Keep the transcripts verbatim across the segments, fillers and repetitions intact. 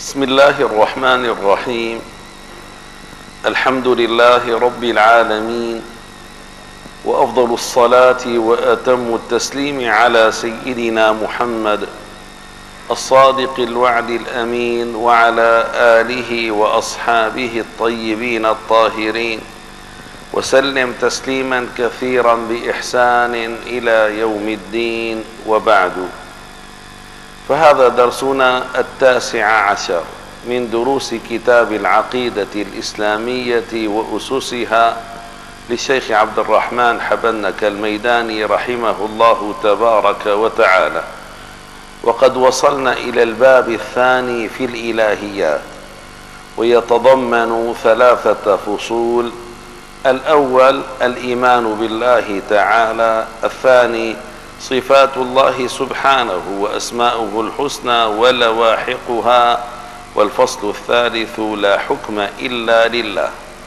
بسم الله الرحمن الرحيم. الحمد لله رب العالمين، وأفضل الصلاة وأتم التسليم على سيدنا محمد الصادق الوعد الأمين، وعلى آله وأصحابه الطيبين الطاهرين، وسلم تسليما كثيرا بإحسان إلى يوم الدين. وبعد، فهذا درسنا التاسع عشر من دروس كتاب العقيدة الإسلامية وأسسها للشيخ عبد الرحمن حبنك الميداني رحمه الله تبارك وتعالى. وقد وصلنا إلى الباب الثاني في الإلهيات، ويتضمن ثلاثة فصول: الأول الإيمان بالله تعالى، الثاني صفات الله سبحانه وأسماؤه الحسنى ولواحقها، والفصل الثالث لا حكم إلا لله.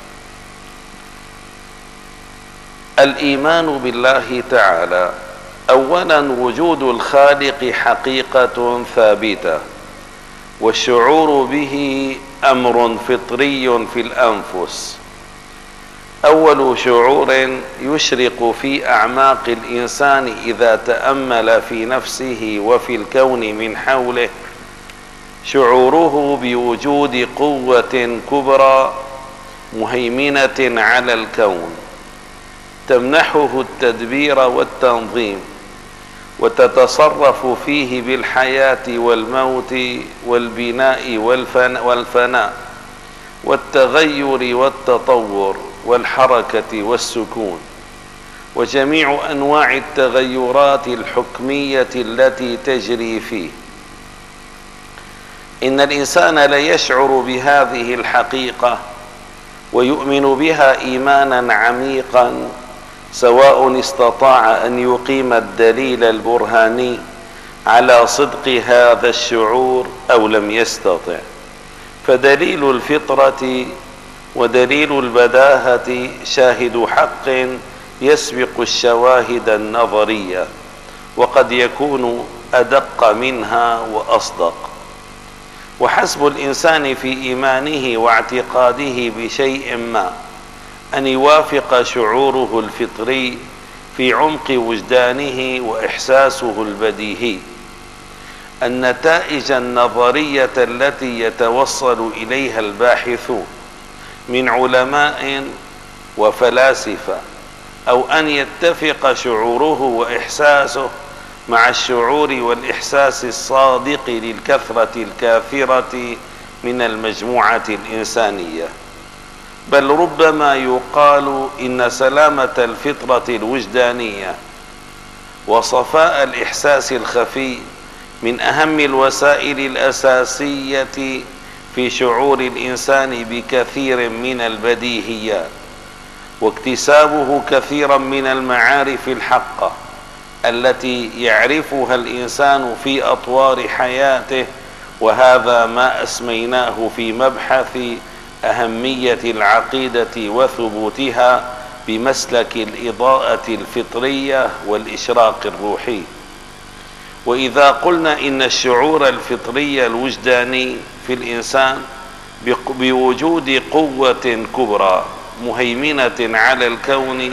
الإيمان بالله تعالى: أولا وجود الخالق حقيقة ثابتة، والشعور به أمر فطري في الأنفس. أول شعور يشرق في أعماق الإنسان إذا تأمل في نفسه وفي الكون من حوله شعوره بوجود قوة كبرى مهيمنة على الكون، تمنحه التدبير والتنظيم، وتتصرف فيه بالحياة والموت والبناء والفناء والتغير والتطور والحركة والسكون، وجميع أنواع التغيرات الحكمية التي تجري فيه. إن الإنسان ليشعر بهذه الحقيقة ويؤمن بها إيمانا عميقا، سواء استطاع أن يقيم الدليل البرهاني على صدق هذا الشعور أو لم يستطع. فدليل الفطرة ودليل البداهة شاهد حق يسبق الشواهد النظرية، وقد يكون أدق منها وأصدق. وحسب الإنسان في إيمانه واعتقاده بشيء ما أن يوافق شعوره الفطري في عمق وجدانه وإحساسه البديهي. النتائج النظرية التي يتوصل إليها الباحثون من علماء وفلاسفة، أو أن يتفق شعوره وإحساسه مع الشعور والإحساس الصادق للكثرة الكافرة من المجموعة الإنسانية. بل ربما يقال إن سلامة الفطرة الوجدانية وصفاء الإحساس الخفي من أهم الوسائل الأساسية في شعور الإنسان بكثير من البديهيات، واكتسابه كثيرا من المعارف الحقة التي يعرفها الإنسان في أطوار حياته. وهذا ما أسميناه في مبحث أهمية العقيدة وثبوتها بمسلك الإضاءة الفطرية والإشراق الروحي. وإذا قلنا إن الشعور الفطري الوجداني في الإنسان بوجود قوة كبرى مهيمنة على الكون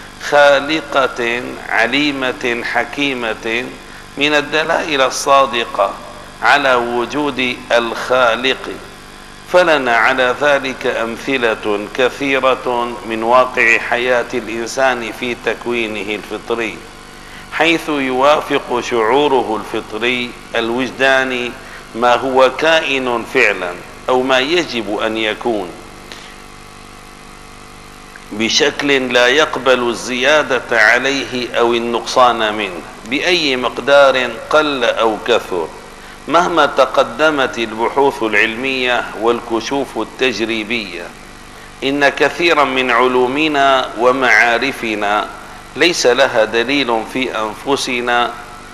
خالقة عليمة حكيمة من الدلائل الصادقة على وجود الخالق، فلنا على ذلك أمثلة كثيرة من واقع حياة الإنسان في تكوينه الفطري، حيث يوافق شعوره الفطري الوجداني ما هو كائن فعلا أو ما يجب أن يكون بشكل لا يقبل الزيادة عليه أو النقصان منه بأي مقدار قل أو كثر، مهما تقدمت البحوث العلمية والكشوف التجريبية. إن كثيرا من علومنا ومعارفنا ليس لها دليل في أنفسنا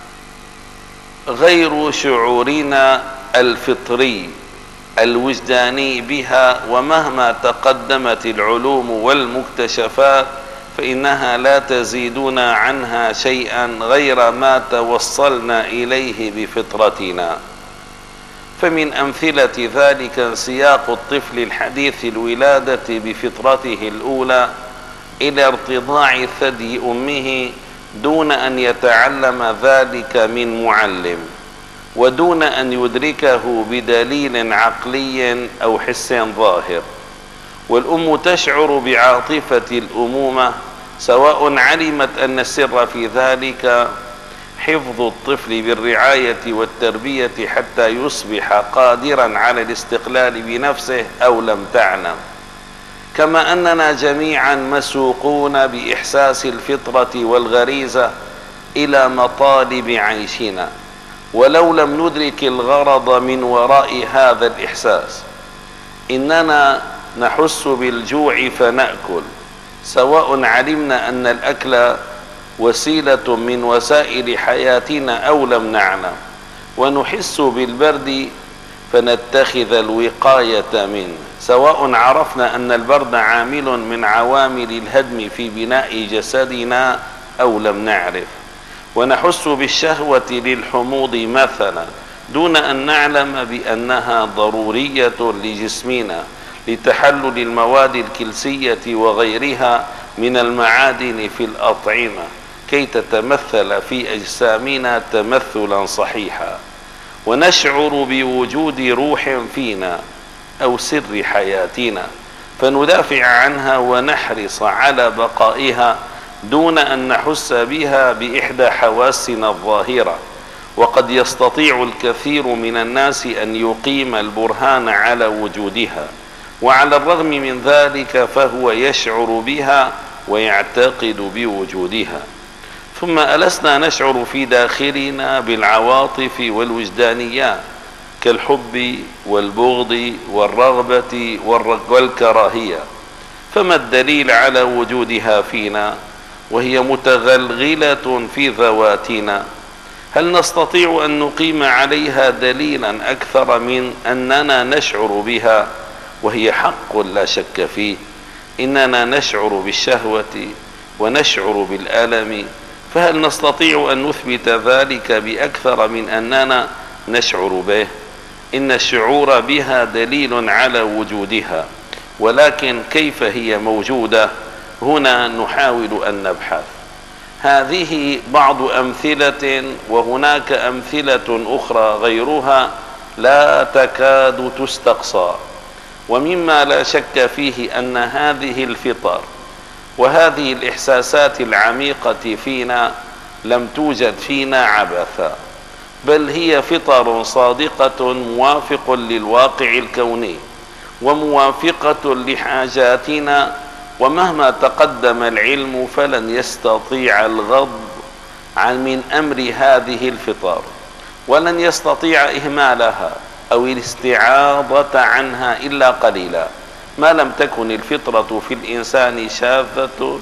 غير شعورنا الفطري الوجداني بها، ومهما تقدمت العلوم والمكتشفات فإنها لا تزيدنا عنها شيئا غير ما توصلنا إليه بفطرتنا. فمن أمثلة ذلك انسياق الطفل الحديث الولادة بفطرته الأولى إلى ارتضاع ثدي أمه دون أن يتعلم ذلك من معلم، ودون أن يدركه بدليل عقلي أو حس ظاهر. والأم تشعر بعاطفة الأمومة سواء علمت أن السر في ذلك حفظ الطفل بالرعاية والتربية حتى يصبح قادرا على الاستقلال بنفسه أو لم تعلم. كما أننا جميعا مسوقون بإحساس الفطرة والغريزة إلى مطالب عيشنا، ولو لم ندرك الغرض من وراء هذا الإحساس. إننا نحس بالجوع فنأكل، سواء علمنا أن الأكل وسيلة من وسائل حياتنا أو لم نعلم، ونحس بالبرد فنتخذ الوقاية منه، سواء عرفنا أن البرد عامل من عوامل الهدم في بناء جسدنا أو لم نعرف. ونحس بالشهوة للحموض مثلا دون أن نعلم بأنها ضرورية لجسمنا لتحلل المواد الكلسية وغيرها من المعادن في الأطعمة كي تتمثل في أجسامنا تمثلا صحيحا. ونشعر بوجود روح فينا أو سر حياتنا فندافع عنها ونحرص على بقائها دون أن نحس بها بإحدى حواسنا الظاهرة. وقد يستطيع الكثير من الناس أن يقيم البرهان على وجودها، وعلى الرغم من ذلك فهو يشعر بها ويعتقد بوجودها. ثم ألسنا نشعر في داخلنا بالعواطف والوجدانيات كالحب والبغض والرغبة والكراهية؟ فما الدليل على وجودها فينا وهي متغلغلة في ذواتنا؟ هل نستطيع أن نقيم عليها دليلا أكثر من أننا نشعر بها؟ وهي حق لا شك فيه. إننا نشعر بالشهوة ونشعر بالألم، فهل نستطيع أن نثبت ذلك بأكثر من أننا نشعر به؟ إن الشعور بها دليل على وجودها، ولكن كيف هي موجودة؟ هنا نحاول أن نبحث. هذه بعض أمثلة، وهناك أمثلة أخرى غيرها لا تكاد تستقصى. ومما لا شك فيه أن هذه الفطر وهذه الإحساسات العميقة فينا لم توجد فينا عبثا، بل هي فطر صادقة موافق للواقع الكوني وموافقة لحاجاتنا. ومهما تقدم العلم فلن يستطيع الغض عن من أمر هذه الفطر، ولن يستطيع إهمالها أو الاستعاضة عنها إلا قليلا، ما لم تكن الفطرة في الإنسان شاذة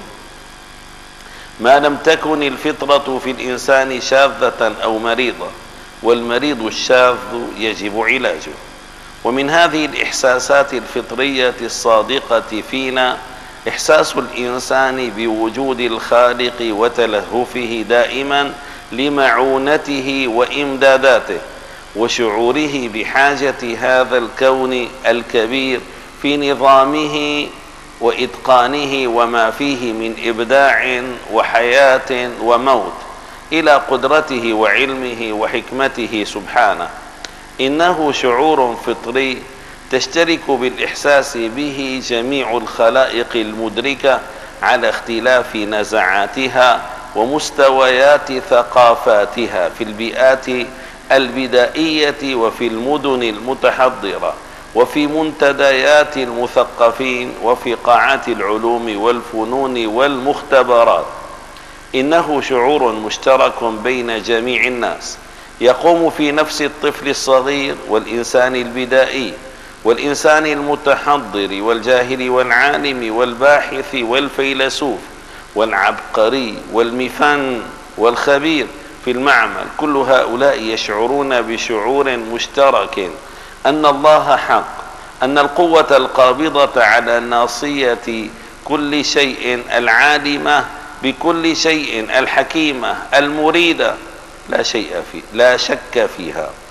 ما لم تكن الفطرة في الإنسان شاذة أو مريضة، والمريض الشاذ يجب علاجه. ومن هذه الإحساسات الفطرية الصادقة فينا إحساس الإنسان بوجود الخالق وتلهفه دائما لمعونته وإمداداته، وشعوره بحاجة هذا الكون الكبير في نظامه وإتقانه وما فيه من إبداع وحياة وموت إلى قدرته وعلمه وحكمته سبحانه. إنه شعور فطري تشترك بالإحساس به جميع الخلائق المدركة على اختلاف نزعاتها ومستويات ثقافاتها في البيئات البدائية وفي المدن المتحضرة وفي منتديات المثقفين وفي قاعات العلوم والفنون والمختبرات. إنه شعور مشترك بين جميع الناس يقوم في نفس الطفل الصغير والإنسان البدائي والإنسان المتحضر والجاهل والعالم والباحث والفيلسوف والعبقري والمفن والخبير في المعمل. كل هؤلاء يشعرون بشعور مشترك أن الله حق، أن القوة القابضة على ناصية كل شيء العالمة بكل شيء الحكيمة المريدة لا شيء فيه لا شك فيها.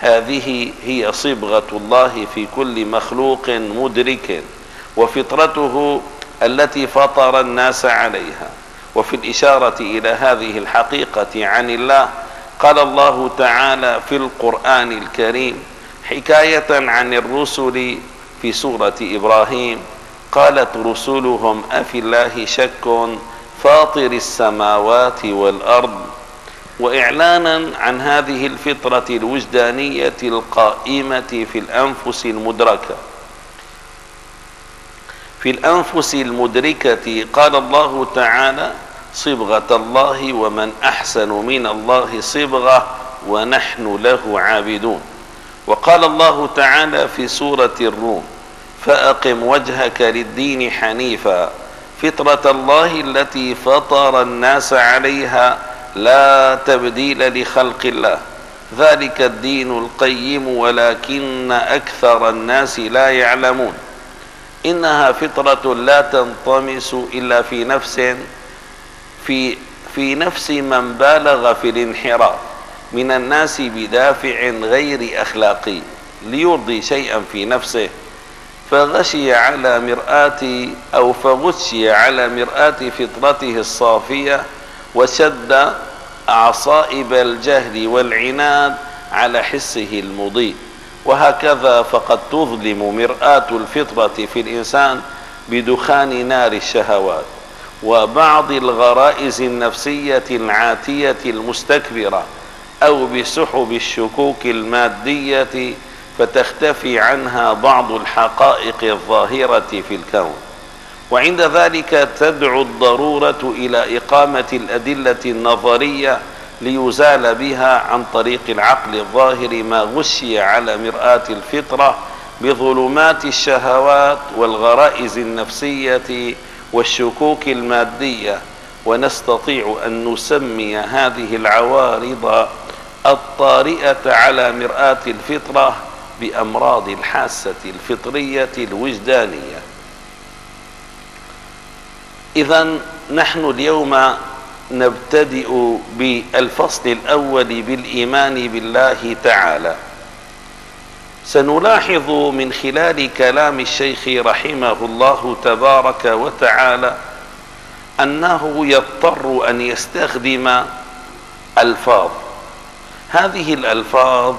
هذه هي صبغة الله في كل مخلوق مدرك، وفطرته التي فطر الناس عليها. وفي الإشارة إلى هذه الحقيقة عن الله قال الله تعالى في القرآن الكريم حكاية عن الرسل في سورة إبراهيم: قالت رسلهم أفي الله شك فاطر السماوات والأرض، وإعلانا عن هذه الفطرة الوجدانية القائمة في الأنفس المدركة. في الأنفس المدركة قال الله تعالى: صبغة الله ومن أحسن من الله صبغة ونحن له عابدون. وقال الله تعالى في سورة الروم: فأقم وجهك للدين حنيفا فطرة الله التي فطر الناس عليها لا تبديل لخلق الله ذلك الدين القيم ولكن أكثر الناس لا يعلمون. إنها فطرة لا تنطمس إلا في نفس في في نفس من بالغ في الانحراف من الناس بدافع غير أخلاقي ليرضي شيئا في نفسه، فغشي على مرآة أو فغشي على مرآة فطرته الصافية وشد أعصائب الجهل والعناد على حسه المضيء. وهكذا فقد تظلم مرآة الفطرة في الإنسان بدخان نار الشهوات وبعض الغرائز النفسية العاتية المستكبرة، أو بسحب الشكوك المادية فتختفي عنها بعض الحقائق الظاهرة في الكون. وعند ذلك تدعو الضرورة إلى إقامة الأدلة النظرية ليزال بها عن طريق العقل الظاهر ما غشي على مرآة الفطرة بظلمات الشهوات والغرائز النفسية والشكوك المادية. ونستطيع أن نسمي هذه العوارض الطارئة على مرآة الفطرة بأمراض الحاسة الفطرية الوجدانية. إذن نحن اليوم نبتدئ بالفصل الأول بالإيمان بالله تعالى. سنلاحظ من خلال كلام الشيخ رحمه الله تبارك وتعالى أنه يضطر أن يستخدم ألفاظ. هذه الألفاظ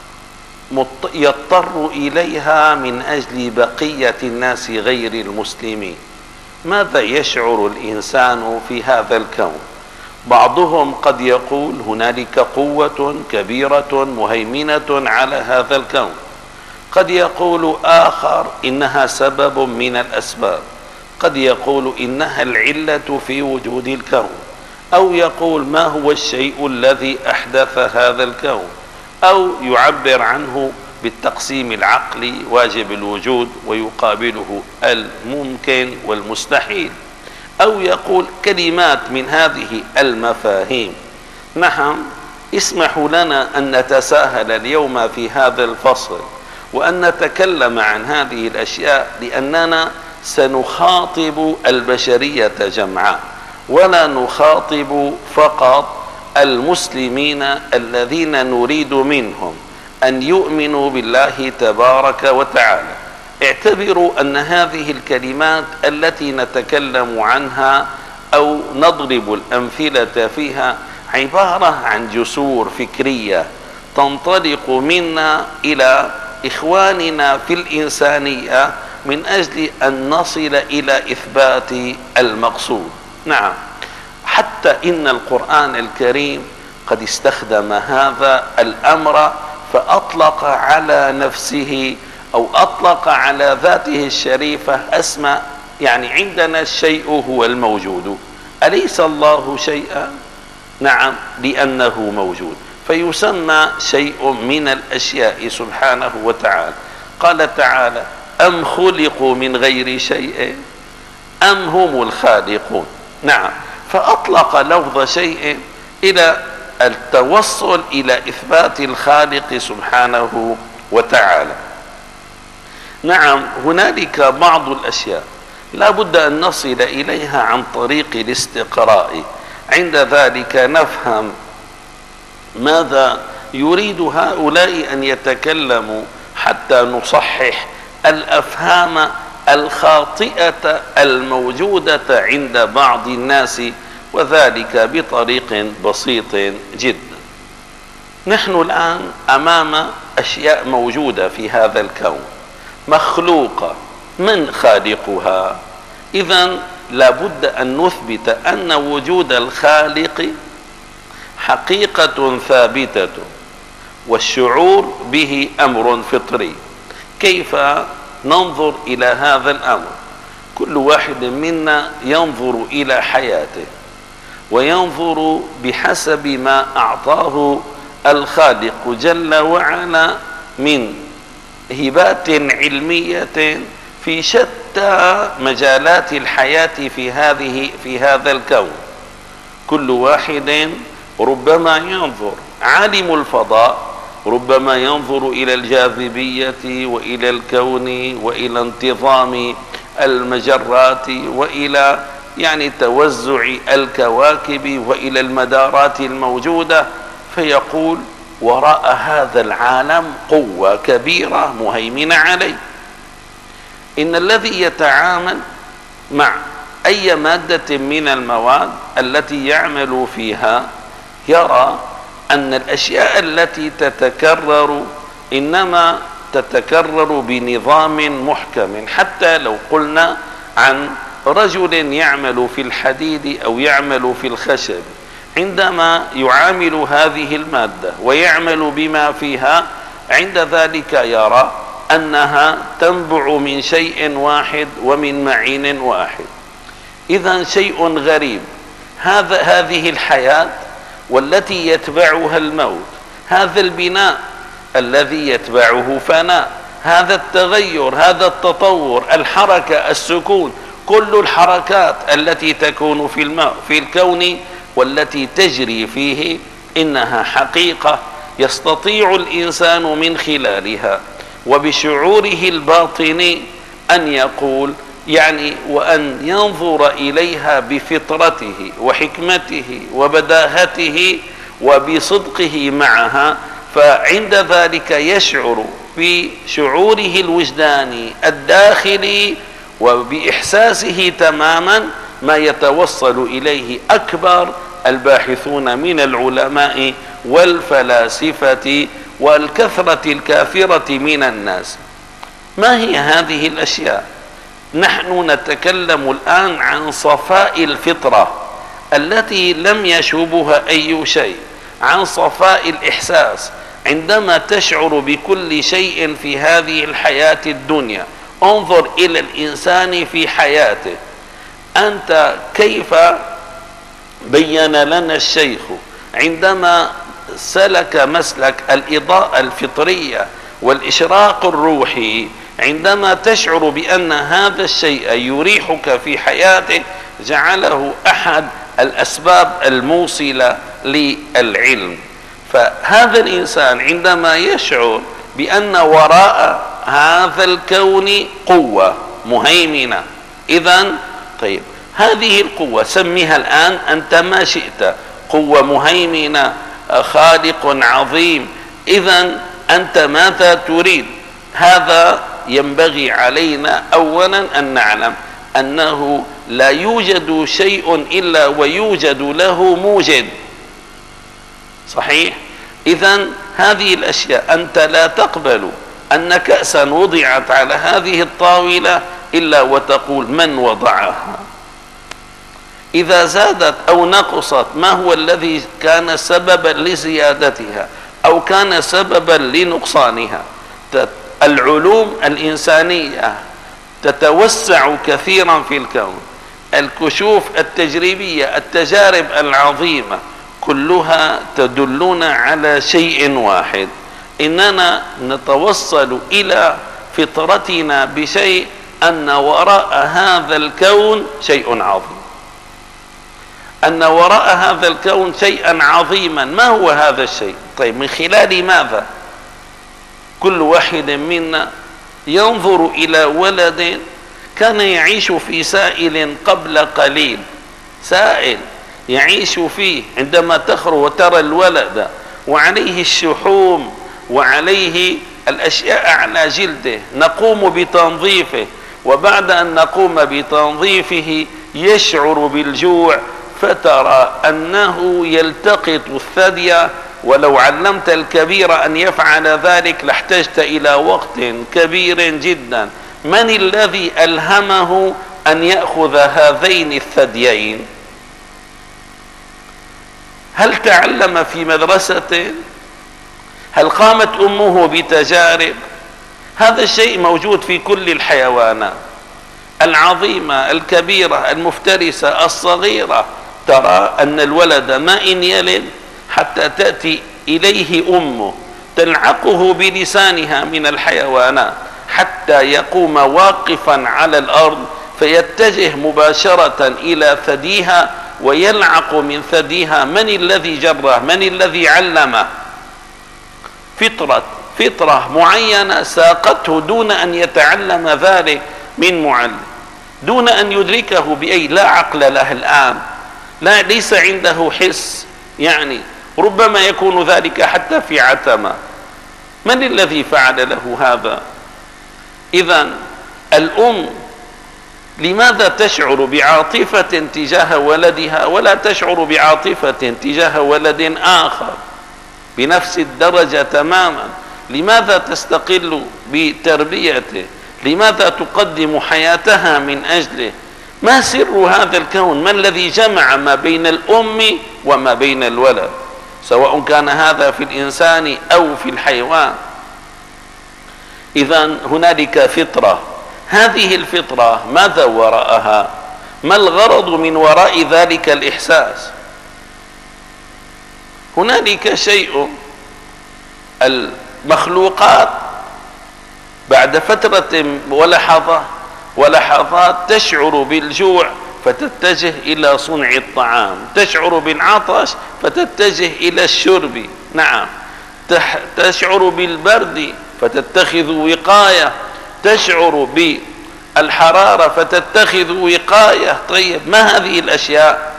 يضطر إليها من أجل بقية الناس غير المسلمين. ماذا يشعر الإنسان في هذا الكون؟ بعضهم قد يقول هنالك قوة كبيرة مهيمنة على هذا الكون، قد يقول آخر إنها سبب من الأسباب، قد يقول إنها العلة في وجود الكون، أو يقول ما هو الشيء الذي أحدث هذا الكون، أو يعبر عنه بالتقسيم العقلي واجب الوجود ويقابله الممكن والمستحيل، أو يقول كلمات من هذه المفاهيم. نعم، اسمحوا لنا أن نتساهل اليوم في هذا الفصل وأن نتكلم عن هذه الأشياء لأننا سنخاطب البشرية جمعاء، ولا نخاطب فقط المسلمين الذين نريد منهم أن يؤمنوا بالله تبارك وتعالى. اعتبروا أن هذه الكلمات التي نتكلم عنها أو نضرب الأمثلة فيها عبارة عن جسور فكرية تنطلق منا إلى إخواننا في الإنسانية من أجل أن نصل إلى إثبات المقصود. نعم، حتى إن القرآن الكريم قد استخدم هذا الأمر فأطلق على نفسه أو أطلق على ذاته الشريفة أسماء. يعني عندنا الشيء هو الموجود، أليس الله شيئا؟ نعم، لأنه موجود فيسمى شيء من الأشياء سبحانه وتعالى. قال تعالى: أم خلقوا من غير شيء أم هم الخالقون. نعم، فأطلق لفظ شيء إلى التوصل إلى إثبات الخالق سبحانه وتعالى. نعم، هنالك بعض الأشياء لا بد أن نصل إليها عن طريق الاستقراء، عند ذلك نفهم ماذا يريد هؤلاء أن يتكلموا حتى نصحح الأفهام الخاطئة الموجودة عند بعض الناس، وذلك بطريق بسيط جدا. نحن الآن أمام أشياء موجودة في هذا الكون مخلوقة، من خالقها؟ إذن لابد أن نثبت أن وجود الخالق حقيقة ثابتة، والشعور به أمر فطري. كيف ننظر إلى هذا الأمر؟ كل واحد منا ينظر إلى حياته وينظر بحسب ما أعطاه الخالق جل وعلا من هبات علمية في شتى مجالات الحياة في هذه في هذا الكون. كل واحد ربما ينظر، عالم الفضاء ربما ينظر إلى الجاذبية وإلى الكون وإلى انتظام المجرات وإلى يعني توزع الكواكب وإلى المدارات الموجودة، فيقول وراء هذا العالم قوة كبيرة مهيمنة عليه. إن الذي يتعامل مع أي مادة من المواد التي يعمل فيها يرى أن الأشياء التي تتكرر إنما تتكرر بنظام محكم. حتى لو قلنا عن رجل يعمل في الحديد أو يعمل في الخشب، عندما يعامل هذه المادة ويعمل بما فيها، عند ذلك يرى أنها تنبع من شيء واحد ومن معين واحد. إذن شيء غريب، هذا هذه الحياة والتي يتبعها الموت، هذا البناء الذي يتبعه فناء، هذا التغير، هذا التطور، الحركة، السكون، كل الحركات التي تكون في الماء في الكون والتي تجري فيه إنها حقيقة يستطيع الإنسان من خلالها وبشعوره الباطني أن يقول يعني وأن ينظر إليها بفطرته وحكمته وبداهته وبصدقه معها. فعند ذلك يشعر بشعوره الوجداني الداخلي وبإحساسه تماما ما يتوصل إليه أكبر الباحثون من العلماء والفلاسفة والكثرة الكافرة من الناس. ما هي هذه الأشياء؟ نحن نتكلم الآن عن صفاء الفطرة التي لم يشوبها أي شيء، عن صفاء الإحساس عندما تشعر بكل شيء في هذه الحياة الدنيا. انظر إلى الإنسان في حياته. أنت كيف بين لنا الشيخ عندما سلك مسلك الإضاءة الفطرية والإشراق الروحي، عندما تشعر بأن هذا الشيء يريحك في حياتك، جعله أحد الأسباب الموصلة للعلم. فهذا الإنسان عندما يشعر بأن وراء هذا الكون قوة مهيمنة، إذن طيب هذه القوة سميها الآن أنت ما شئت، قوة مهيمنة، خالق عظيم، إذن أنت ماذا تريد؟ هذا ينبغي علينا أولا أن نعلم أنه لا يوجد شيء إلا ويوجد له موجد، صحيح؟ إذن هذه الأشياء أنت لا تقبل أن كأسا وضعت على هذه الطاولة إلا وتقول من وضعها. إذا زادت أو نقصت ما هو الذي كان سببا لزيادتها أو كان سببا لنقصانها؟ العلوم الإنسانية تتوسع كثيرا في الكون، الكشوف التجريبية، التجارب العظيمة، كلها تدلنا على شيء واحد، إننا نتوصل إلى فطرتنا بشيء، أن وراء هذا الكون شيء عظيم، أن وراء هذا الكون شيئا عظيما. ما هو هذا الشيء؟ طيب من خلال ماذا؟ كل واحد منا ينظر إلى ولد كان يعيش في سائل قبل قليل، سائل يعيش فيه، عندما تخرج وترى الولد وعليه الشحوم وعليه الأشياء على جلده، نقوم بتنظيفه، وبعد أن نقوم بتنظيفه يشعر بالجوع، فترى أنه يلتقط الثدي، ولو علمت الكبير أن يفعل ذلك لاحتجت إلى وقت كبير جدا. من الذي ألهمه أن يأخذ هذين الثديين؟ هل تعلم في مدرسة؟ هل قامت أمه بتجارب؟ هذا الشيء موجود في كل الحيوانات العظيمة الكبيرة المفترسة الصغيرة. ترى أن الولد ما إن يلد حتى تأتي إليه أمه تلعقه بلسانها من الحيوانات حتى يقوم واقفا على الأرض، فيتجه مباشرة إلى ثديها ويلعق من ثديها. من الذي جره؟ من الذي علمه؟ فطرة فطرة معينة ساقته دون أن يتعلم ذلك من معلم، دون أن يدركه بأي. لا عقل له الآن، لا ليس عنده حس، يعني ربما يكون ذلك حتى في عتمة. من الذي فعل له هذا؟ إذن الأم لماذا تشعر بعاطفة تجاه ولدها ولا تشعر بعاطفة تجاه ولد آخر بنفس الدرجة تماما؟ لماذا تستقل بتربيته؟ لماذا تقدم حياتها من أجله؟ ما سر هذا الكون؟ ما الذي جمع ما بين الأم وما بين الولد، سواء كان هذا في الإنسان أو في الحيوان؟ إذن هنالك فطرة. هذه الفطرة ماذا وراءها؟ ما الغرض من وراء ذلك الإحساس؟ هنالك شيء، المخلوقات بعد فترة ولحظة ولحظات تشعر بالجوع فتتجه إلى صنع الطعام، تشعر بالعطش فتتجه إلى الشرب، نعم، تشعر بالبرد فتتخذ وقاية، تشعر بالحرارة فتتخذ وقاية. طيب، ما هذه الأشياء؟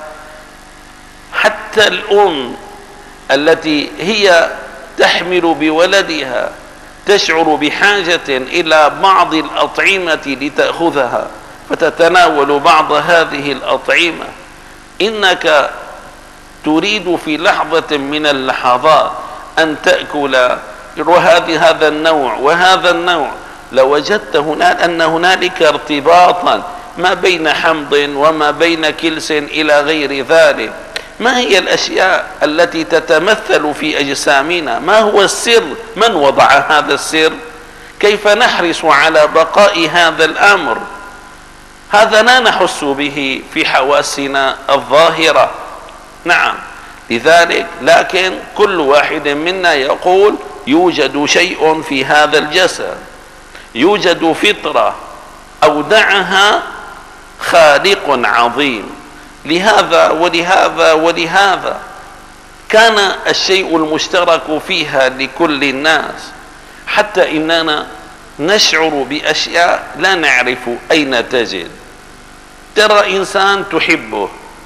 حتى الأم التي هي تحمل بولدها تشعر بحاجة إلى بعض الأطعمة لتأخذها، فتتناول بعض هذه الأطعمة. إنك تريد في لحظة من اللحظات أن تأكل وهذه هذا النوع وهذا النوع، لوجدت هناك أن هنالك ارتباطا ما بين حمض وما بين كلس إلى غير ذلك. ما هي الأشياء التي تتمثل في أجسامنا؟ ما هو السر؟ من وضع هذا السر؟ كيف نحرص على بقاء هذا الأمر؟ هذا لا نحس به في حواسنا الظاهرة، نعم. لذلك لكن كل واحد منا يقول يوجد شيء في هذا الجسد، يوجد فطرة أودعها خالق عظيم. لهذا ولهذا ولهذا كان الشيء المشترك فيها لكل الناس، حتى إننا نشعر بأشياء لا نعرف أين تجد. ترى إنسان تحبه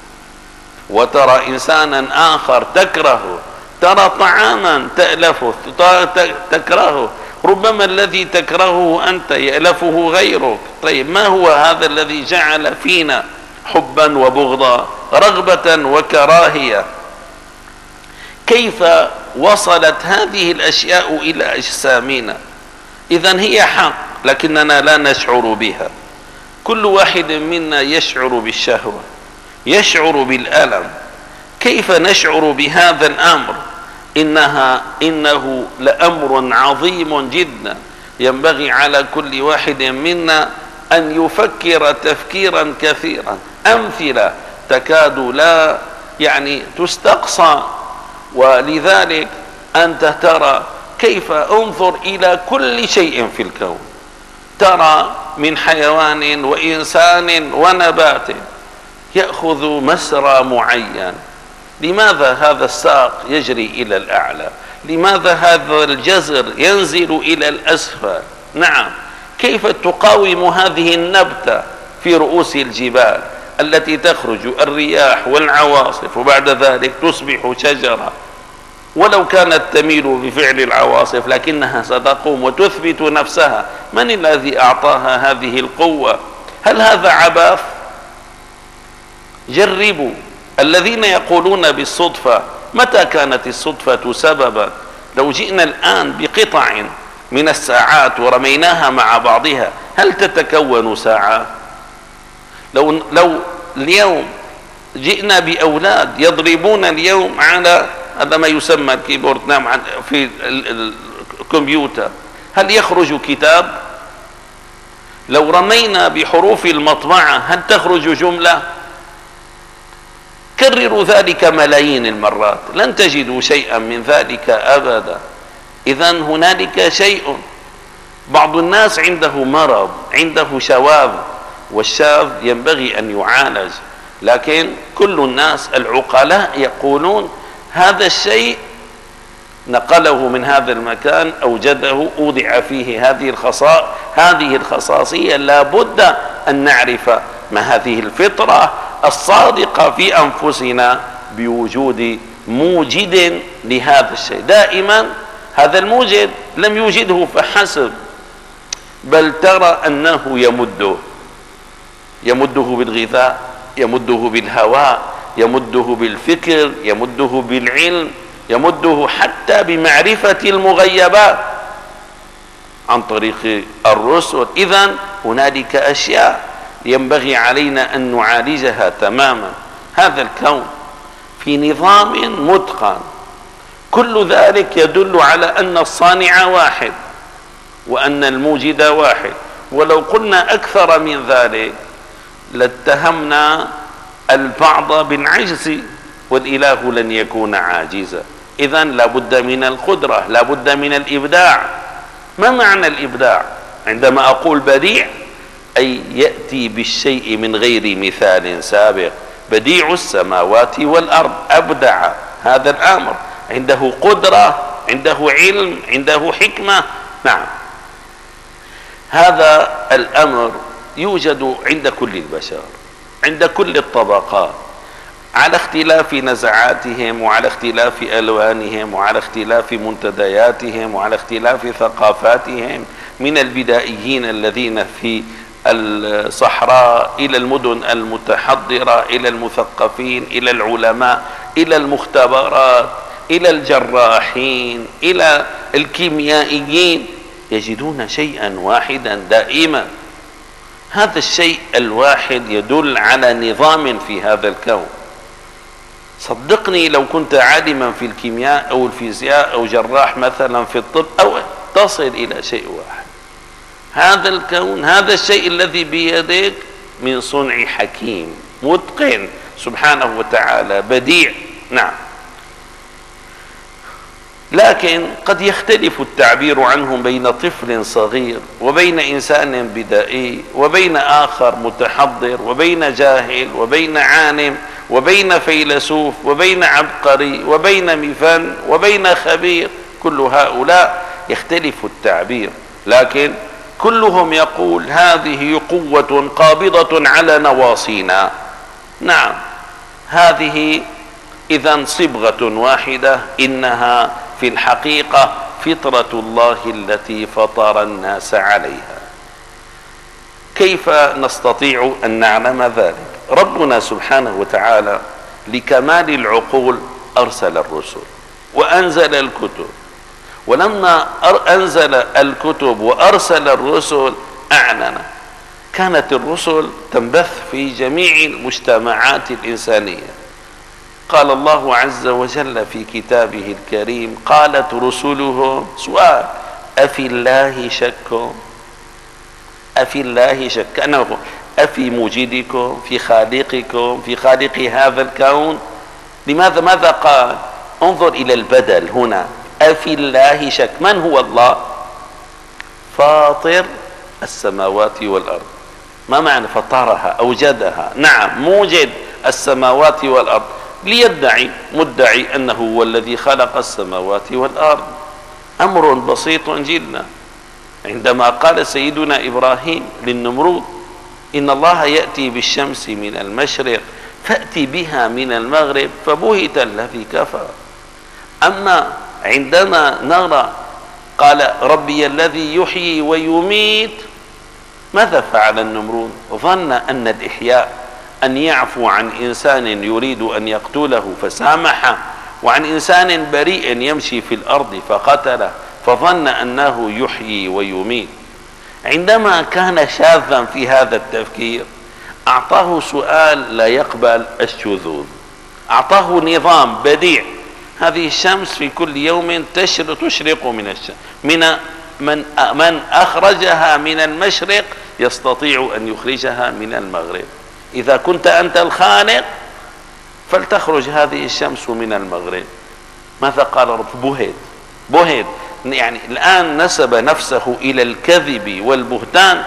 وترى إنسانا آخر تكرهه، ترى طعاما تألفه تكرهه، ربما الذي تكرهه أنت يألفه غيرك. طيب، ما هو هذا الذي جعل فينا حبا وبغضا، رغبة وكراهية؟ كيف وصلت هذه الأشياء إلى أجسامنا؟ إذن هي حق لكننا لا نشعر بها. كل واحد منا يشعر بالشهوة، يشعر بالألم. كيف نشعر بهذا الأمر؟ إنها إنه لأمر عظيم جدا، ينبغي على كل واحد منا أن يفكر تفكيرا كثيرا. أمثلة تكاد لا يعني تستقصى. ولذلك أنت ترى كيف انظر إلى كل شيء في الكون، ترى من حيوان وإنسان ونبات يأخذ مسرى معين. لماذا هذا الساق يجري إلى الأعلى؟ لماذا هذا الجزر ينزل إلى الأسفل؟ نعم. كيف تقاوم هذه النبتة في رؤوس الجبال التي تخرج الرياح والعواصف وبعد ذلك تصبح شجرة؟ ولو كانت تميل بفعل العواصف لكنها ستقوم وتثبت نفسها. من الذي أعطاها هذه القوة؟ هل هذا عبث؟ جربوا. الذين يقولون بالصدفة، متى كانت الصدفة سببا؟ لو جئنا الآن بقطع من الساعات ورميناها مع بعضها هل تتكون ساعة؟ لو, لو اليوم جئنا بأولاد يضربون اليوم على هذا ما يسمى الكيبورد، نعم، في الكمبيوتر، هل يخرج كتاب؟ لو رمينا بحروف المطبعة هل تخرج جملة؟ كرروا ذلك ملايين المرات لن تجدوا شيئا من ذلك أبدا. إذن هنالك شيء. بعض الناس عنده مرض، عنده شواذ، والشاذ ينبغي أن يعالج، لكن كل الناس العقلاء يقولون هذا الشيء نقله من هذا المكان، أوجده، أودع فيه هذه الخصائص، هذه الخصاصية لا بد أن نعرف ما هذه الفطرة الصادقة في أنفسنا بوجود موجد لهذا الشيء. دائما هذا الموجد لم يوجده فحسب، بل ترى أنه يمده يمده بالغذاء، يمده بالهواء، يمده بالفكر، يمده بالعلم، يمده حتى بمعرفة المغيبات عن طريق الرسل. إذن هنالك أشياء ينبغي علينا أن نعالجها تماما. هذا الكون في نظام متقن، كل ذلك يدل على أن الصانع واحد وأن الموجد واحد. ولو قلنا أكثر من ذلك لاتهمنا البعض بالعجز، والإله لن يكون عاجزا. إذن لا بد من القدرة، لا بد من الإبداع. ما معنى الإبداع؟ عندما أقول بديع أي يأتي بالشيء من غير مثال سابق. بديع السماوات والأرض، أبدع هذا الأمر، عنده قدرة، عنده علم، عنده حكمة. نعم، هذا الأمر يوجد عند كل البشر، عند كل الطبقات، على اختلاف نزعاتهم وعلى اختلاف ألوانهم وعلى اختلاف منتدياتهم وعلى اختلاف ثقافاتهم، من البدائيين الذين في الصحراء إلى المدن المتحضرة، إلى المثقفين، إلى العلماء، إلى المختبرات، إلى الجراحين، إلى الكيميائيين، يجدون شيئا واحدا دائما. هذا الشيء الواحد يدل على نظام في هذا الكون. صدقني لو كنت عالما في الكيمياء أو الفيزياء أو جراح مثلا في الطب أو تصل إلى شيء واحد. هذا الكون، هذا الشيء الذي بيدك من صنع حكيم متقن سبحانه وتعالى، بديع. نعم، لكن قد يختلف التعبير عنهم بين طفل صغير وبين إنسان بدائي وبين آخر متحضر وبين جاهل وبين عالم وبين فيلسوف وبين عبقري وبين مفن وبين خبير. كل هؤلاء يختلف التعبير، لكن كلهم يقول هذه قوة قابضة على نواصينا. نعم، هذه إذن صبغة واحدة، إنها في الحقيقة فطرة الله التي فطر الناس عليها. كيف نستطيع أن نعلم ذلك؟ ربنا سبحانه وتعالى لكمال العقول أرسل الرسل وأنزل الكتب، ولما أنزل الكتب وأرسل الرسل أعلن. كانت الرسل تنبث في جميع المجتمعات الإنسانية. قال الله عز وجل في كتابه الكريم: قالت رسلهم، سؤال، أفي الله شك؟ أفي الله شك؟ كأنه أفي موجدكم، في خالقكم، في خالق هذا الكون؟ لماذا؟ ماذا قال؟ انظر إلى البدل هنا، أفي الله شك. من هو الله؟ فاطر السماوات والأرض. ما معنى فطرها؟ أوجدها. نعم، موجد السماوات والأرض. ليدعي مدعي أنه هو الذي خلق السماوات والأرض. أمر بسيط جدا. عندما قال سيدنا إبراهيم للنمرود: إن الله يأتي بالشمس من المشرق فأتي بها من المغرب، فبهت الذي كفر. أما عندما نرى قال ربي الذي يحيي ويميت، ماذا فعل النمرود؟ ظن أن الإحياء أن يعفو عن إنسان يريد أن يقتله فسامحه، وعن إنسان بريء يمشي في الأرض فقتله، فظن أنه يحيي ويميت. عندما كان شاذا في هذا التفكير أعطاه سؤال لا يقبل الشذوذ، أعطاه نظام بديع. هذه الشمس في كل يوم تشرق من الشمس، من من من أخرجها من المشرق يستطيع أن يخرجها من المغرب. إذا كنت أنت الخالق فلتخرج هذه الشمس من المغرب. ماذا قال رب؟ بهت بهت يعني الآن نسب نفسه إلى الكذب والبهتان.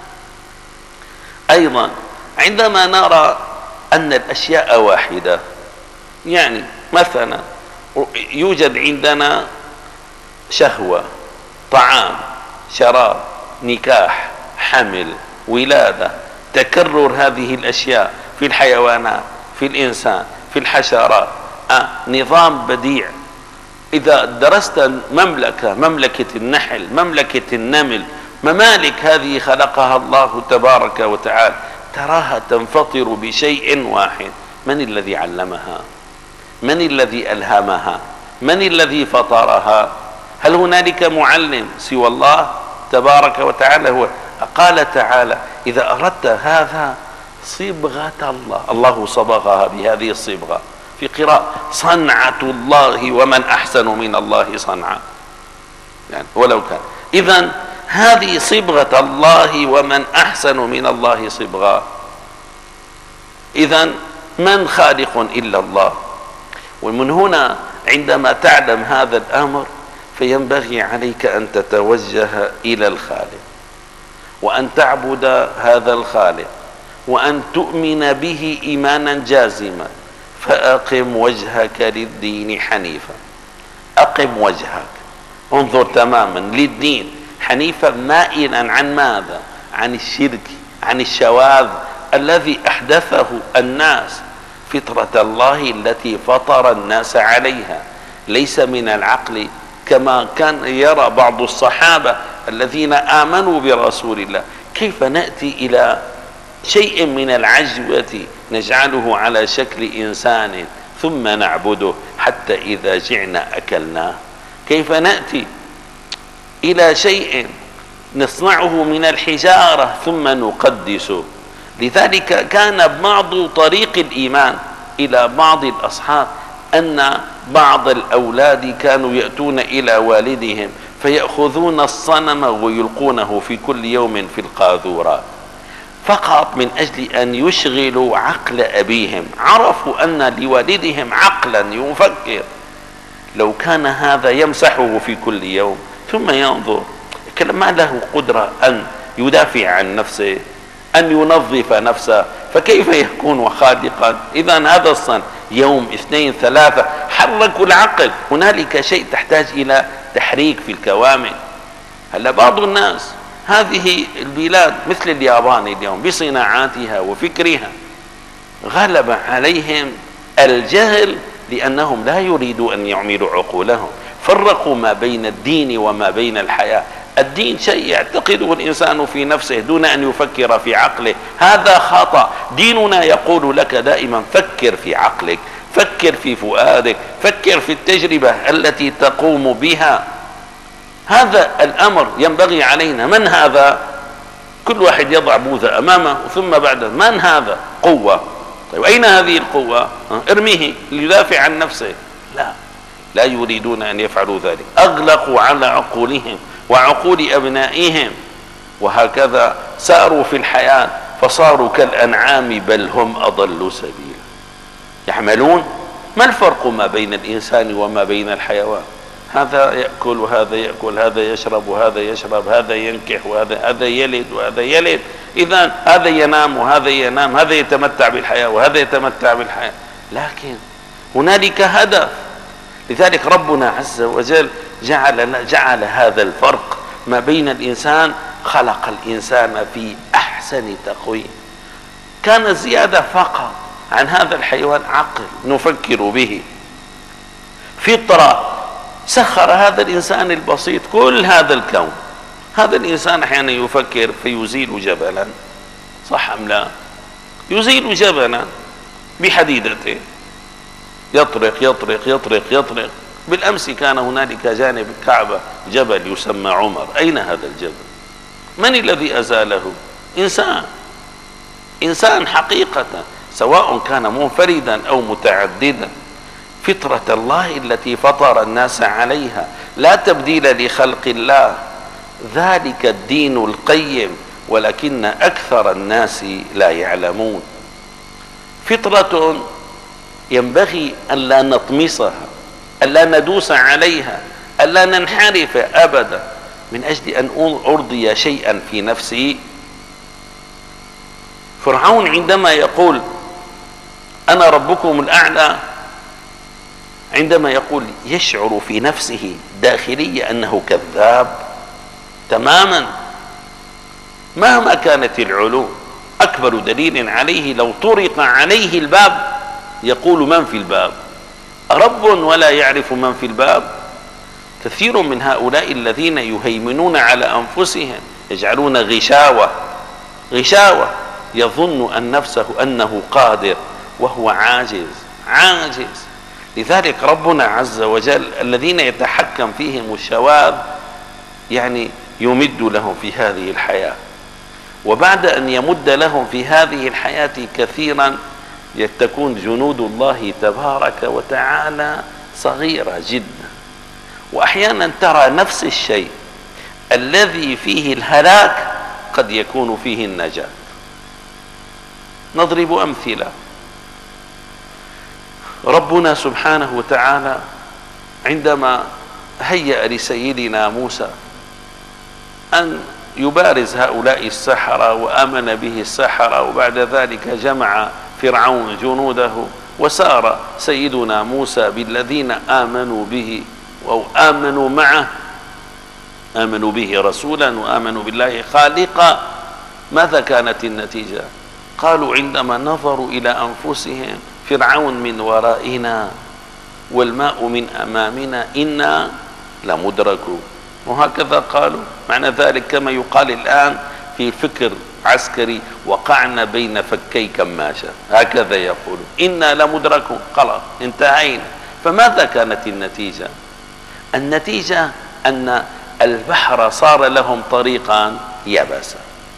أيضا عندما نرى أن الأشياء واحدة، يعني مثلا يوجد عندنا شهوة، طعام، شراب، نكاح، حمل، ولادة، تكرر هذه الأشياء في الحيوانات، في الإنسان، في الحشرات، آه نظام بديع. إذا درست مملكة، مملكة النحل، مملكة النمل، ممالك هذه خلقها الله تبارك وتعالى، تراها تنفطر بشيء واحد. من الذي علمها؟ من الذي ألهمها؟ من الذي فطرها؟ هل هنالك معلم سوى الله تبارك وتعالى؟ هو قال تعالى إذا أردت هذا صبغة الله، الله صبغها بهذه الصبغة. في قراءة صنعة الله ومن أحسن من الله صنعا، يعني ولو كان. إذن هذه صبغة الله ومن أحسن من الله صبغة. إذن من خالق إلا الله؟ ومن هنا عندما تعلم هذا الأمر فينبغي عليك أن تتوجه إلى الخالق، وأن تعبد هذا الخالق، وأن تؤمن به إيمانا جازما. فأقم وجهك للدين حنيفا. أقم وجهك، انظر تماما للدين حنيفا، مائلا عن ماذا؟ عن الشرك، عن الشواذ الذي أحدثه الناس. فطرة الله التي فطر الناس عليها، ليس من العقل كما كان يرى بعض الصحابة الذين آمنوا برسول الله. كيف نأتي إلى شيء من العجوة نجعله على شكل إنسان ثم نعبده حتى إذا جعنا أكلناه؟ كيف نأتي إلى شيء نصنعه من الحجارة ثم نقدسه؟ لذلك كان بعض طريق الإيمان إلى بعض الأصحاب أن بعض الأولاد كانوا يأتون إلى والدهم فيأخذون الصنم ويلقونه في كل يوم في القاذورات، فقط من أجل أن يشغلوا عقل أبيهم. عرفوا أن لوالدهم عقلا يفكر. لو كان هذا يمسحه في كل يوم ثم ينظر، ما له قدرة أن يدافع عن نفسه، أن ينظف نفسه، فكيف يكون خالقا؟ إذن هذا الصنع يوم اثنين ثلاثة حركوا العقل. هنالك شيء تحتاج إلى تحريك في الكوامن. هلا بعض الناس هذه البلاد مثل اليابان اليوم بصناعاتها وفكرها غلب عليهم الجهل، لأنهم لا يريدوا أن يعملوا عقولهم. فرقوا ما بين الدين وما بين الحياة. الدين شيء يعتقده الإنسان في نفسه دون أن يفكر في عقله، هذا خطأ. ديننا يقول لك دائما فكر في عقلك، فكر في فؤادك، فكر في التجربة التي تقوم بها. هذا الأمر ينبغي علينا. من هذا؟ كل واحد يضع بوذة أمامه ثم بعد من هذا؟ قوة. طيب أين هذه القوة؟ ارميه ليدافع عن نفسه. لا، لا يريدون أن يفعلوا ذلك. أغلقوا على عقولهم وعقول أبنائهم، وهكذا ساروا في الحياة فصاروا كالأنعام بل هم أضل سبيلا. يعملون. ما الفرق ما بين الإنسان وما بين الحيوان؟ هذا يأكل وهذا يأكل، هذا يشرب وهذا يشرب، هذا ينكح وهذا هذا يلد وهذا يلد. إذن هذا ينام وهذا ينام، هذا يتمتع بالحياة وهذا يتمتع بالحياة، لكن هنالك هدف. لذلك ربنا عز وجل جعل جعل هذا الفرق ما بين الإنسان. خلق الإنسان في أحسن تقويم. كان زيادة فقط عن هذا الحيوان عقل نفكر به. فطرة سخر هذا الإنسان البسيط كل هذا الكون. هذا الإنسان أحيانا يفكر فيزيل جبلا، صح أم لا؟ يزيل جبلا بحديدته، يطرق يطرق يطرق يطرق. بالأمس كان هنالك جانب الكعبة جبل يسمى عمر، أين هذا الجبل؟ من الذي أزاله؟ إنسان، إنسان حقيقة، سواء كان منفردا أو متعددا. فطرة الله التي فطر الناس عليها لا تبديل لخلق الله، ذلك الدين القيم، ولكن أكثر الناس لا يعلمون. فطرة ينبغي ألا نطمسها، ألا ندوس عليها، ألا ننحرف أبدا من أجل أن أرضي شيئا في نفسي. فرعون عندما يقول أنا ربكم الأعلى، عندما يقول يشعر في نفسه داخليا أنه كذاب تماما مهما كانت العلوم. أكبر دليل عليه لو طرق عليه الباب يقول من في الباب؟ رب ولا يعرف من في الباب. كثير من هؤلاء الذين يهيمنون على أنفسهم يجعلون غشاوة غشاوة يظن أن نفسه أنه قادر وهو عاجز عاجز. لذلك ربنا عز وجل الذين يتحكم فيهم الشواذ يعني يمد لهم في هذه الحياة، وبعد أن يمد لهم في هذه الحياة كثيرا تكون جنود الله تبارك وتعالى صغيرة جدا. وأحيانا ترى نفس الشيء الذي فيه الهلاك قد يكون فيه النجاة. نضرب أمثلة. ربنا سبحانه وتعالى عندما هيأ لسيدنا موسى أن يبارز هؤلاء السحرة وآمن به السحرة، وبعد ذلك جمع فرعون جنوده وسار سيدنا موسى بالذين آمنوا به أو آمنوا معه، آمنوا به رسولا وآمنوا بالله خالقا. ماذا كانت النتيجة؟ قالوا عندما نظروا إلى أنفسهم فرعون من ورائنا والماء من أمامنا إنا لمدركون. وهكذا قالوا. معنى ذلك كما يقال الآن في فكر عسكري وقعنا بين فكي كماشة، هكذا يقول إنا لمدركون، خلاص انتهينا. فماذا كانت النتيجة؟ النتيجة أن البحر صار لهم طريقا يبسا.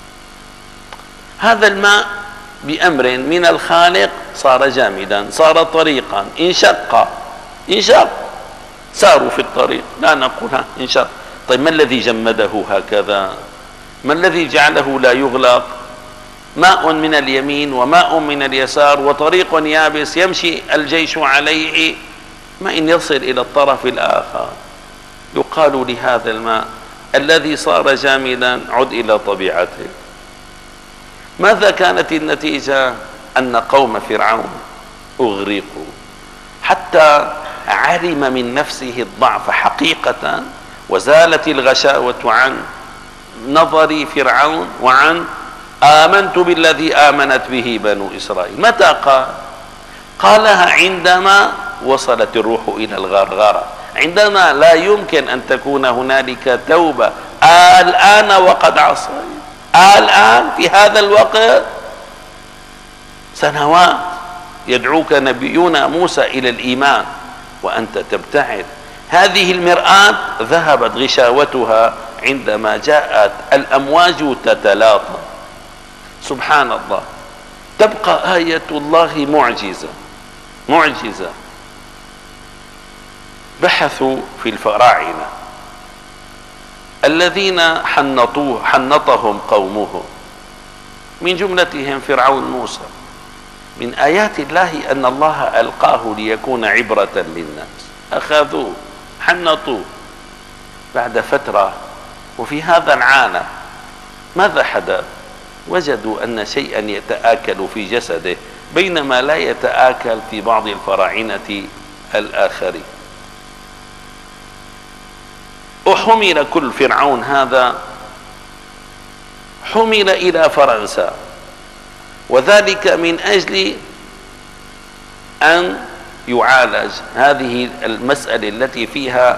هذا الماء بأمر من الخالق صار جامدا، صار طريقا، انشق انشق ساروا في الطريق، لا نقولها انشق. طيب ما الذي جمده هكذا؟ ما الذي جعله لا يغلق؟ ماء من اليمين وماء من اليسار وطريق يابس يمشي الجيش عليه، ما إن يصل إلى الطرف الآخر. يقال لهذا الماء الذي صار جامدا عد إلى طبيعته. ماذا كانت النتيجة؟ أن قوم فرعون أغرقوا حتى علم من نفسه الضعف حقيقة، وزالت الغشاوة عن نظر فرعون وعن آمنت بالذي آمنت به بنو إسرائيل. متى قال؟ قالها عندما وصلت الروح إلى الغرغرة، عندما لا يمكن أن تكون هنالك توبة. الآن وقد عصيت، الآن في هذا الوقت سنوات يدعوك نبينا موسى إلى الإيمان وأنت تبتعد. هذه المرآة ذهبت غشاوتها عندما جاءت الأمواج تتلاطم. سبحان الله. تبقى آية الله معجزة معجزة. بحثوا في الفراعنة الذين حنطوه حنطهم قومهم، من جملتهم فرعون موسى. من آيات الله أن الله ألقاه ليكون عبرة للناس. أخذوه حنطوه بعد فترة، وفي هذا العالم ماذا حدث؟ وجدوا أن شيئا يتآكل في جسده بينما لا يتآكل في بعض الفراعنة الآخرين. وحمل كل فرعون هذا حمل إلى فرنسا، وذلك من أجل أن يعالج هذه المسألة التي فيها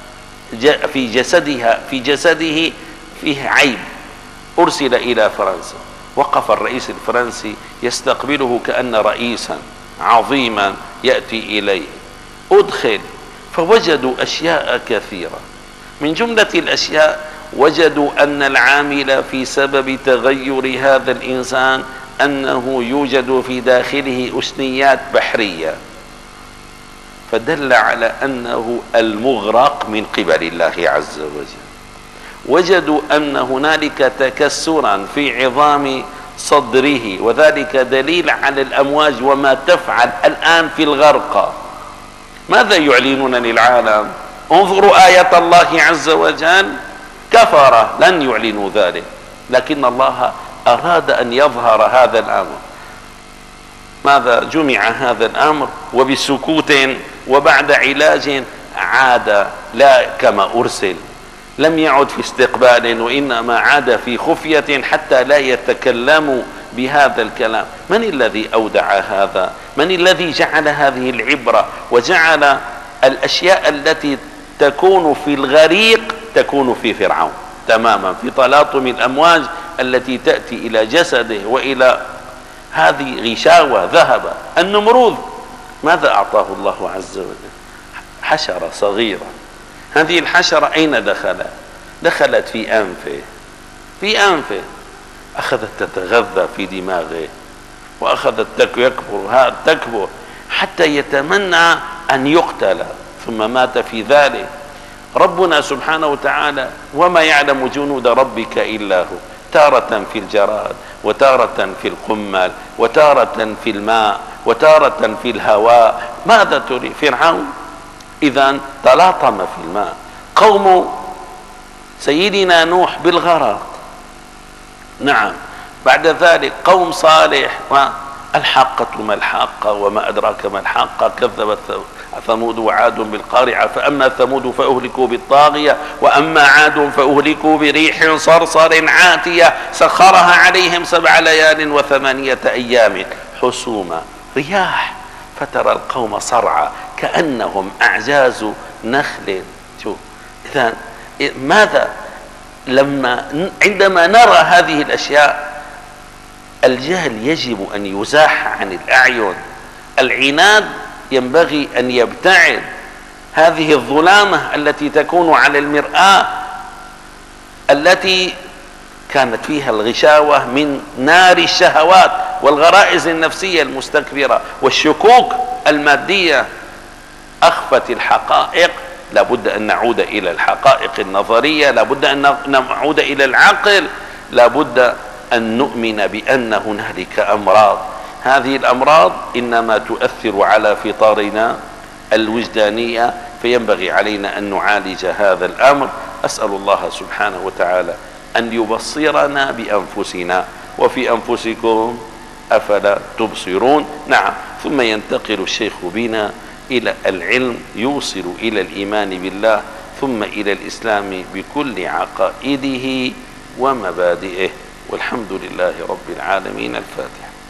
في جسدها في جسده فيه عيب، أرسل إلى فرنسا، وقف الرئيس الفرنسي يستقبله كأن رئيسا عظيما يأتي إليه. أدخل فوجدوا أشياء كثيرة، من جملة الأشياء وجدوا أن العامل في سبب تغير هذا الإنسان أنه يوجد في داخله أسنيات بحرية، فدل على أنه المغرق من قبل الله عز وجل. وجدوا أن هنالك تكسرا في عظام صدره، وذلك دليل على الأمواج وما تفعل الآن في الغرق. ماذا يعلنون للعالم؟ انظروا آية الله عز وجل. كفر لن يعلنوا ذلك، لكن الله أراد أن يظهر هذا الأمر. ماذا جمع هذا الأمر؟ وبسكوت وبعد علاج عاد لا كما أرسل، لم يعد في استقبال، وإنما عاد في خفية حتى لا يتكلموا بهذا الكلام. من الذي أودع هذا؟ من الذي جعل هذه العبرة وجعل الأشياء التي تكون في الغريق تكون في فرعون تماما، في تلاطم الأمواج التي تأتي إلى جسده وإلى هذه غشاوة ذهب. النمرود ماذا أعطاه الله عز وجل؟ حشرة صغيرة. هذه الحشرة أين دخلت؟ دخلت في أنفه، في أنفه أخذت تتغذى في دماغه، وأخذت يكبر تكبر حتى يتمنى أن يقتل، ثم مات في ذلك. ربنا سبحانه وتعالى وما يعلم جنود ربك إلا هو، تارة في الجراد، وتارة في القمل، وتارة في الماء، وتارة في الهواء. ماذا تريد؟ فرعون إذن تلاطم في الماء. قوم سيدنا نوح بالغرق، نعم. بعد ذلك قوم صالح، الحاقة ما الحاقة وما أدراك ما الحاقة، كذبت ثمود وعاد بالقارعة، فأما ثمود فأهلكوا بالطاغية، وأما عاد فأهلكوا بريح صرصر عاتية سخرها عليهم سبع ليال وثمانية أيام حسوما رياح، فترى القوم صرعى كأنهم أعجاز نخل. شوف إذن ماذا لما عندما نرى هذه الأشياء، الجهل يجب أن يزاح عن الأعين، العناد ينبغي أن يبتعد. هذه الظلامة التي تكون على المرآة التي كانت فيها الغشاوة من نار الشهوات والغرائز النفسية المستكبرة والشكوك المادية، أخفت الحقائق. لابد أن نعود إلى الحقائق النظرية، لابد أن نعود إلى العقل، لابد أن نؤمن بأن هنالك أمراض. هذه الأمراض إنما تؤثر على فطارنا الوجدانية، فينبغي علينا أن نعالج هذا الأمر. أسأل الله سبحانه وتعالى أن يبصرنا بأنفسنا، وفي أنفسكم أفلا تبصرون. نعم. ثم ينتقل الشيخ بنا إلى العلم يوصل إلى الإيمان بالله، ثم إلى الإسلام بكل عقائده ومبادئه، والحمد لله رب العالمين. الفاتحة.